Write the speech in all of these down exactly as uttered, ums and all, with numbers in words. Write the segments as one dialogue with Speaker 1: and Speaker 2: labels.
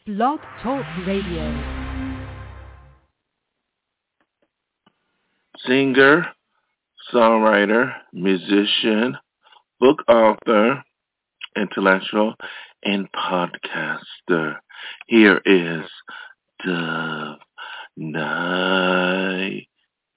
Speaker 1: Blog Talk Radio.
Speaker 2: Singer, songwriter, musician, book author, intellectual, and podcaster. Here is Dove Night.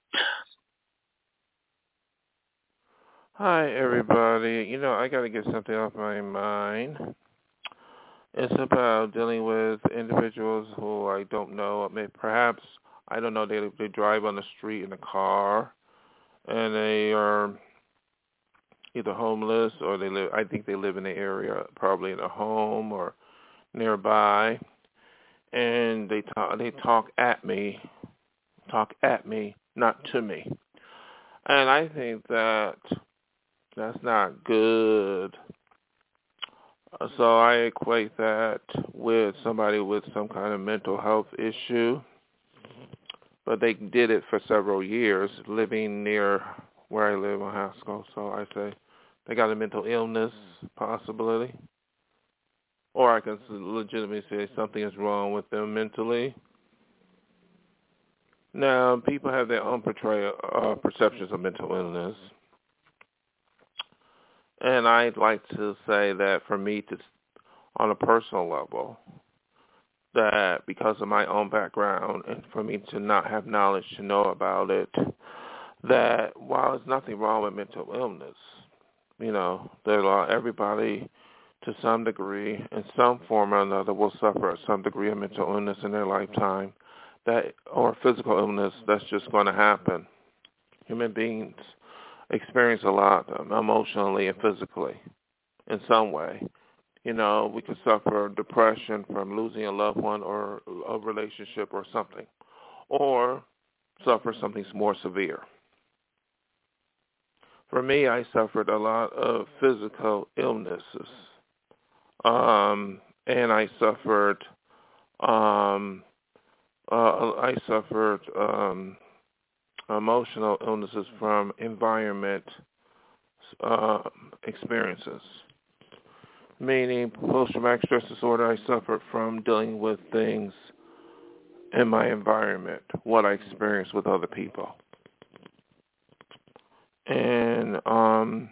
Speaker 3: Hi, everybody. You know, I got to get something off my mind. It's about dealing with individuals who I don't know. I mean, perhaps, I don't know, they, they drive on the street in a car, and they are either homeless or they live, I think they live in the area, probably in a home or nearby, and they talk, they talk at me, talk at me, not to me. And I think that that's not good. So I equate that with somebody with some kind of mental health issue. But they did it for several years, living near where I live on Haskell. So I say they got a mental illness possibility. Or I can legitimately say something is wrong with them mentally. Now, people have their own portrayal, uh, perceptions of mental illness. And I'd like to say that for me to, on a personal level, that because of my own background and for me to not have knowledge to know about it, that while there's nothing wrong with mental illness, you know, there are everybody to some degree, in some form or another, will suffer some degree of mental illness in their lifetime, that or physical illness. That's just going to happen. Human beings experience a lot um, emotionally and physically in some way. You know, we can suffer depression from losing a loved one or a relationship or something, or suffer something more severe. For me, I suffered a lot of physical illnesses, um, and I suffered, um, uh, I suffered. Um, emotional illnesses from environment uh, experiences, meaning post-traumatic stress disorder. I suffered from dealing with things in my environment, what I experienced with other people. And um,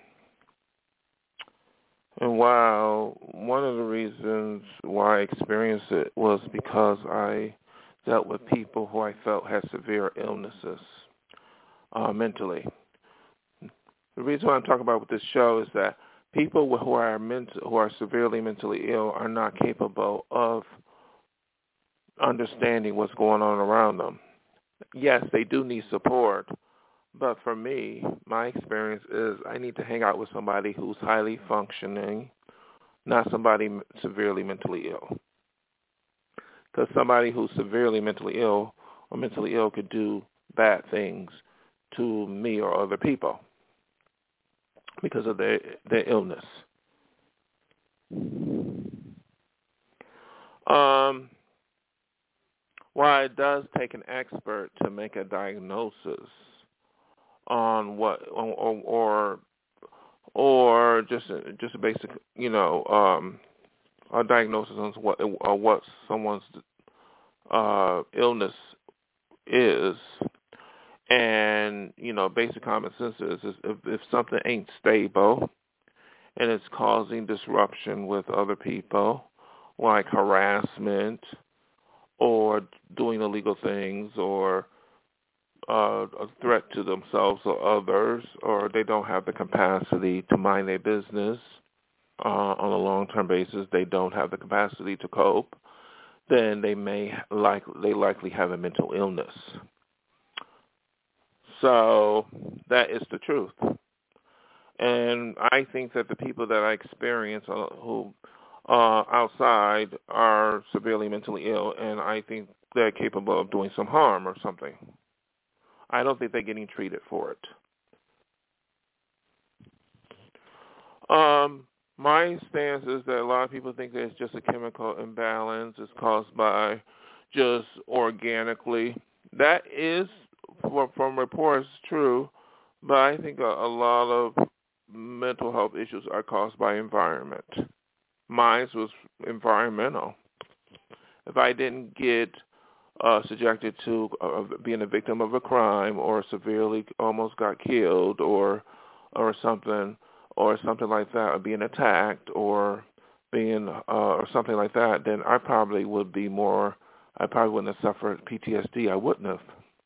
Speaker 3: and while one of the reasons why I experienced it was because I dealt with people who I felt had severe illnesses. Uh, mentally. The reason why I'm talking about with this show is that people who are mental, who are severely mentally ill are not capable of understanding what's going on around them. Yes, they do need support, but for me, my experience is I need to hang out with somebody who's highly functioning, not somebody severely mentally ill. Because somebody who's severely mentally ill or mentally ill could do bad things to me or other people because of their their illness. Um, while it does take an expert to make a diagnosis on what, or or, or just a, just a basic, you know, um, a diagnosis on what or what someone's uh, illness is. And, you know, basic common sense is, is if, if something ain't stable and it's causing disruption with other people, like harassment or doing illegal things or uh, a threat to themselves or others, or they don't have the capacity to mind their business uh, on a long-term basis, they don't have the capacity to cope, then they may like they likely have a mental illness. So that is the truth. And I think that the people that I experience uh, who uh, outside are severely mentally ill, and I think they're capable of doing some harm or something. I don't think they're getting treated for it. Um, my stance is that a lot of people think that it's just a chemical imbalance. It's caused by just organically. That is, from reports, true, but I think a, a lot of mental health issues are caused by environment. Mine was environmental. if I didn't get uh, subjected to uh, being a victim of a crime or severely almost got killed or or something or something like that, or being attacked or being uh, or something like that, then I probably would be more. I probably wouldn't have suffered P T S D. I wouldn't have.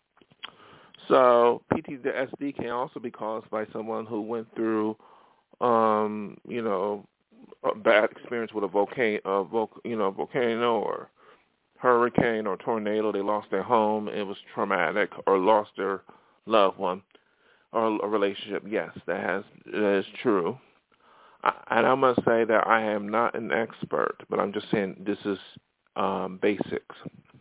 Speaker 3: So P T S D can also be caused by someone who went through, um, you know, a bad experience with a volcano, a vol- you know, volcano or hurricane or tornado. They lost their home. It was traumatic, or lost their loved one, or a relationship. Yes, that has that is true. I, and I must say that I am not an expert, but I'm just saying this is um, basics.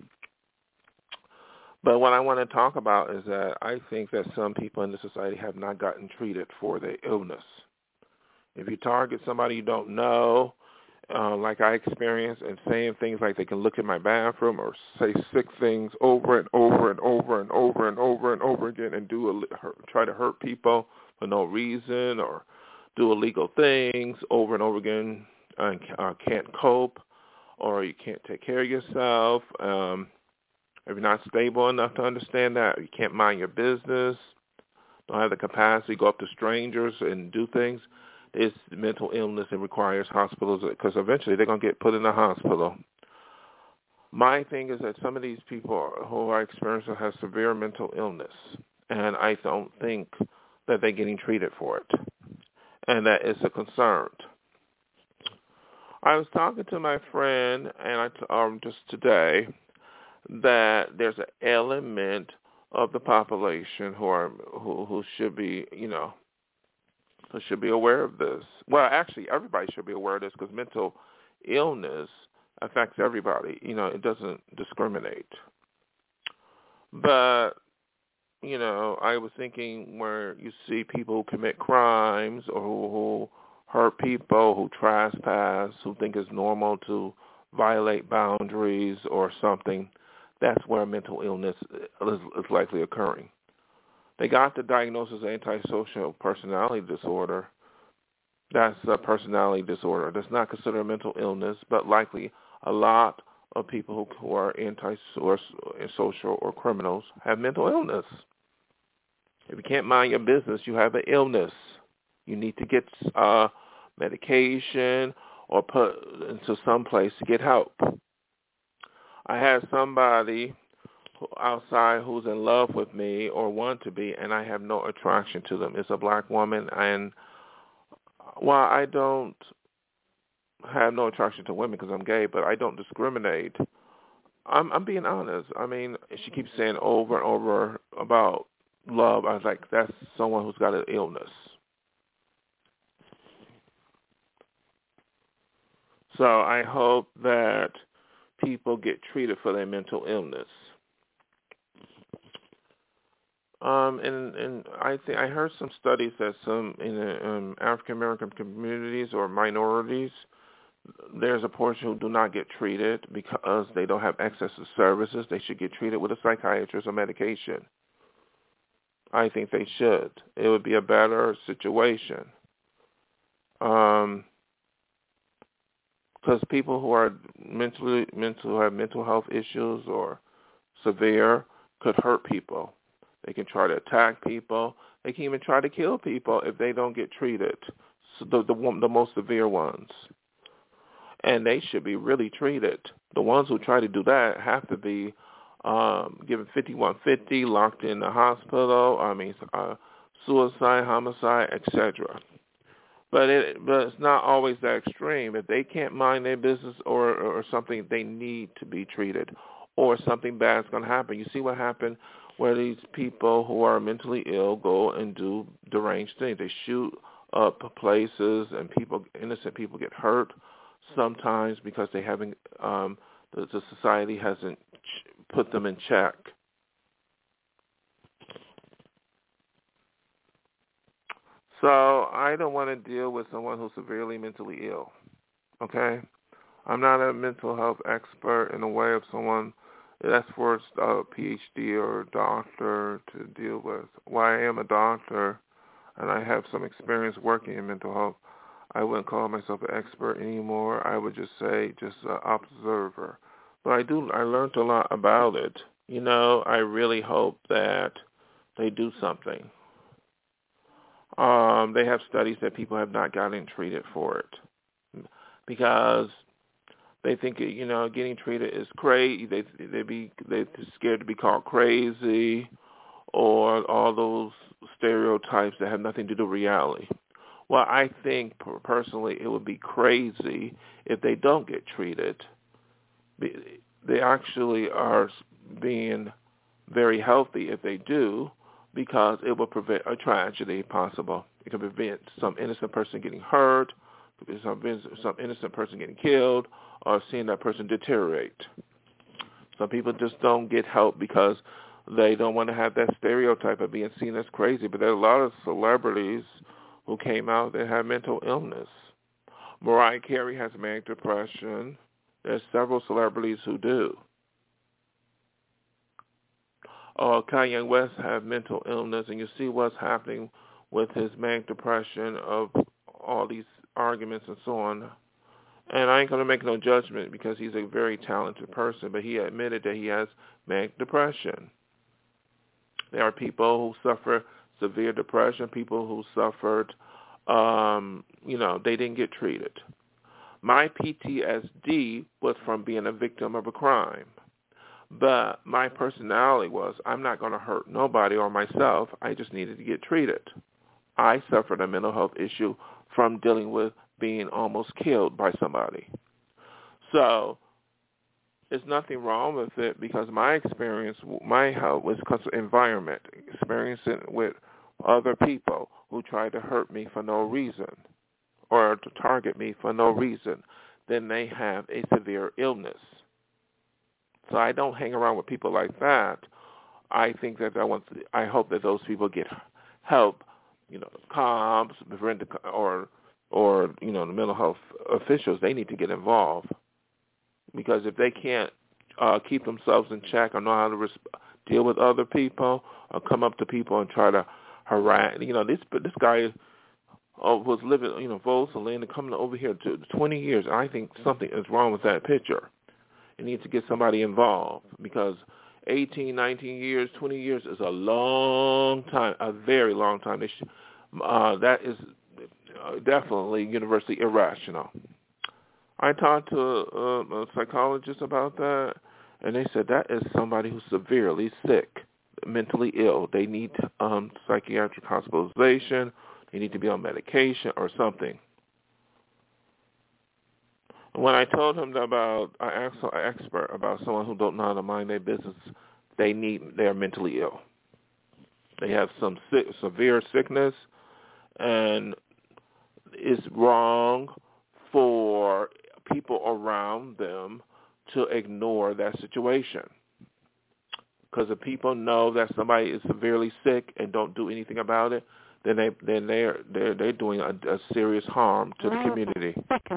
Speaker 3: But what I want to talk about is that I think that some people in the society have not gotten treated for their illness. If you target somebody you don't know, uh, like I experienced, and saying things like they can look in my bathroom or say sick things over and over and over and over and over and over again and do a, try to hurt people for no reason, or do illegal things over and over again, and uh, can't cope, or you can't take care of yourself, um, if you're not stable enough to understand that, you can't mind your business, don't have the capacity to go up to strangers and do things, it's mental illness and requires hospitals, because eventually they're going to get put in a hospital. My thing is that some of these people who are experiencing have severe mental illness, and I don't think that they're getting treated for it, and that is a concern. I was talking to my friend, and I um, just today, that there's an element of the population who are who, who should be, you know, who should be aware of this. Well, actually, everybody should be aware of this, because mental illness affects everybody. You know, it doesn't discriminate. But, you know, I was thinking where you see people who commit crimes, or who, who hurt people, who trespass, who think it's normal to violate boundaries or something, that's where mental illness is, is likely occurring. They got the diagnosis of antisocial personality disorder. That's a personality disorder. That's not considered a mental illness, but likely a lot of people who, who are antisocial or criminals have mental illness. If you can't mind your business, you have an illness. You need to get uh, medication or put into some place to get help. I had somebody outside who's in love with me or want to be, and I have no attraction to them. It's a black woman, and while I don't have no attraction to women because I'm gay, but I don't discriminate, I'm, I'm being honest. I mean, she keeps saying over and over about love. I was like, that's someone who's got an illness. So I hope that people get treated for their mental illness. Um, and, and I think I heard some studies that some in the um, African American communities or minorities, there's a portion who do not get treated because they don't have access to services. They should get treated with a psychiatrist or medication. I think they should. It would be a better situation. Um, because people who are mentally mental who have mental health issues or severe could hurt people. They can try to attack people. They can even try to kill people if they don't get treated, so the, the the most severe ones. And they should be really treated. The ones who try to do that have to be um, given fifty-one fifty, locked in the hospital. I mean, uh, suicide, homicide, et cetera. But it but it's not always that extreme. If they can't mind their business or or something, they need to be treated, or something bad is going to happen. You see what happened where these people who are mentally ill go and do deranged things. They shoot up places, and people, innocent people, get hurt sometimes because they haven't um, the, the society hasn't ch- put them in check. So I don't want to deal with someone who's severely mentally ill, okay? I'm not a mental health expert in the way of someone that's for a P H D or a doctor to deal with. While I am a doctor and I have some experience working in mental health, I wouldn't call myself an expert anymore. I would just say just an observer, But I do. I learned a lot about it. You know, I really hope that they do something. Um, they have studies that people have not gotten treated for it because they think, you know, getting treated is crazy. They they be they're scared to be called crazy, or all those stereotypes that have nothing to do with reality. Well, I think personally it would be crazy if they don't get treated. They actually are being very healthy if they do, because it will prevent a tragedy possible. It can prevent some innocent person getting hurt, some some innocent person getting killed, or seeing that person deteriorate. Some people just don't get help because they don't want to have that stereotype of being seen as crazy. But there are a lot of celebrities who came out that have mental illness. Mariah Carey has manic depression. There's several celebrities who do. Uh, Kanye West have mental illness, and you see what's happening with his manic depression of all these arguments and so on. And I ain't going to make no judgment because he's a very talented person, but he admitted that he has manic depression. There are people who suffer severe depression, people who suffered, um, you know, they didn't get treated. My P T S D was from being a victim of a crime. But my personality was, I'm not going to hurt nobody or myself. I just needed to get treated. I suffered a mental health issue from dealing with being almost killed by somebody. So there's nothing wrong with it because my experience, my health was because of environment, experiencing with other people who tried to hurt me for no reason or to target me for no reason. Then they have a severe illness. So I don't hang around with people like that. I think that I want. To, I hope that those people get help. You know, comps, or or you know, the mental health officials. They need to get involved because if they can't uh, keep themselves in check or know how to res- deal with other people, or come up to people and try to harass. You know, this this guy uh, was living. You know, Volkswagen and coming over here to twenty years. I think something is wrong with that picture. You need to get somebody involved because eighteen, nineteen years, twenty years is a long time, a very long time. They should, uh, that is definitely universally irrational. I talked to a, a psychologist about that, and they said that is somebody who's severely sick, mentally ill. They need um, psychiatric hospitalization. They need to be on medication or something. When I told him about, I asked an expert about someone who don't know how to mind their business, they need, they're mentally ill. They have some sick, severe sickness, and it's wrong for people around them to ignore that situation. Because if people know that somebody is severely sick and don't do anything about it, then they then they're they're they're doing a, a serious harm to the community.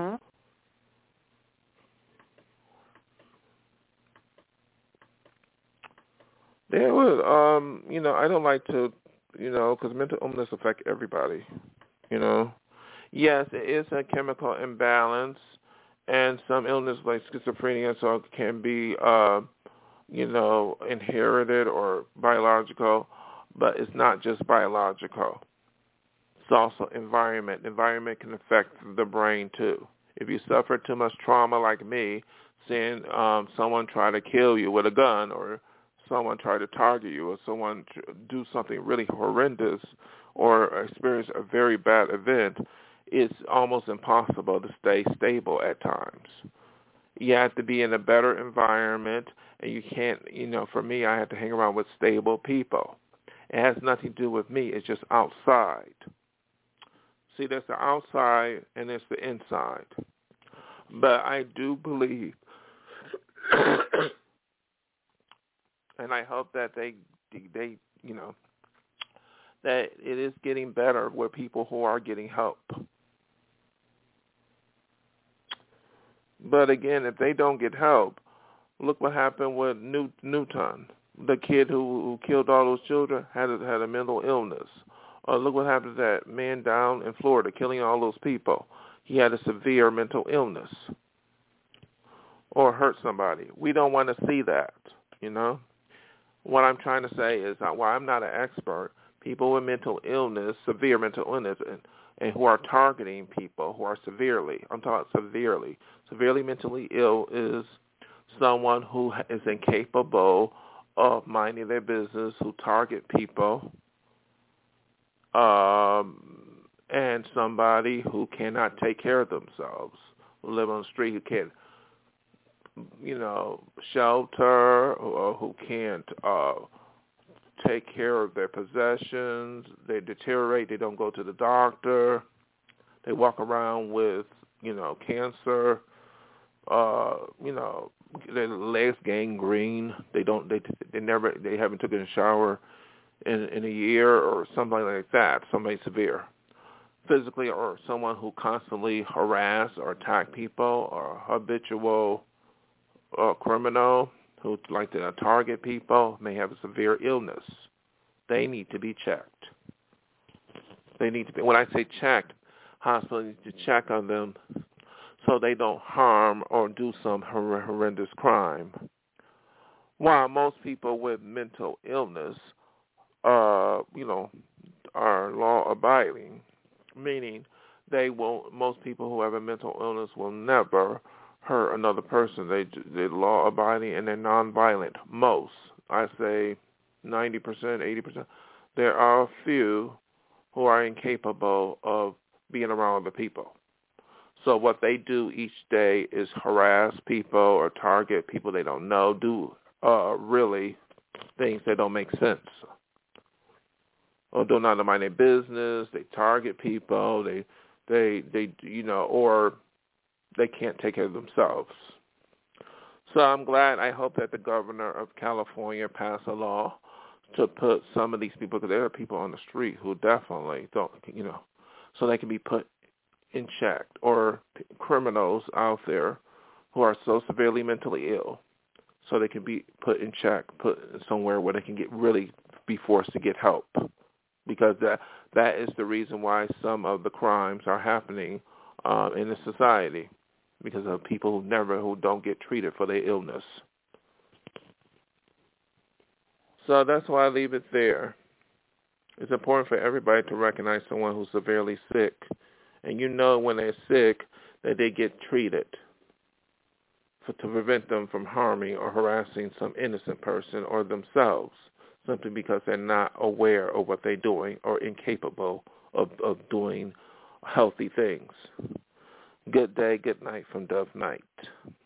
Speaker 3: There was, um, you know, I don't like to, you know, because mental illness affect everybody, you know. Yes, it is a chemical imbalance, and some illness like schizophrenia so can be, uh, you know, inherited or biological, but it's not just biological. It's also environment. Environment can affect the brain, too. If you suffer too much trauma like me, seeing um, someone try to kill you with a gun or someone try to target you or someone do something really horrendous or experience a very bad event, it's almost impossible to stay stable at times. You have to be in a better environment, and you can't, you know, for me, I have to hang around with stable people. It has nothing to do with me. It's just outside. See, there's the outside and there's the inside. But I do believe and I hope that they, they, you know, that it is getting better with people who are getting help. But again, if they don't get help, look what happened with New, Newton, the kid who, who killed all those children had a, had a mental illness. Or look what happened to that man down in Florida killing all those people. He had a severe mental illness. or hurt somebody. We don't want to see that, you know. What I'm trying to say is that while I'm not an expert, people with mental illness, severe mental illness, and, and who are targeting people who are severely, I'm talking severely, severely mentally ill is someone who is incapable of minding their business, who target people, um, and somebody who cannot take care of themselves, who live on the street, who can't, you know, shelter, or who can't uh, take care of their possessions. They deteriorate. They don't go to the doctor. They walk around with, you know, cancer. Uh, you know, their legs gangrene. They don't. They they never. They haven't taken a shower in in a year or something like that. Somebody severe, physically, or someone who constantly harass or attack people, or habitual uh, criminal who like to target people, may have a severe illness. They need to be checked. They need to be. When I say checked, hospitals need to check on them so they don't harm or do some hor- horrendous crime. While most people with mental illness, uh, you know, are law-abiding, meaning they won't. Most people who have a mental illness will never hurt another person. They they're law-abiding and they're nonviolent. Most, I say, ninety percent, eighty percent. There are a few who are incapable of being around other people. So what they do each day is harass people or target people they don't know, do uh, really things that don't make sense. Or don't undermine their business, they target people, they, they, they, you know, or they can't take care of themselves. So I'm glad, I hope that the governor of California passed a law to put some of these people, because there are people on the street who definitely don't, you know, so they can be put in check, or criminals out there who are so severely mentally ill, so they can be put in check, put somewhere where they can get really be forced to get help, because that that is the reason why some of the crimes are happening uh, in the society, because of people who never who don't get treated for their illness. So that's why I leave it there. It's important for everybody to recognize someone who's severely sick. And you know when they're sick that they get treated for, to prevent them from harming or harassing some innocent person or themselves, simply because they're not aware of what they're doing or incapable of, of doing healthy things. Good day, good night from Dove Night.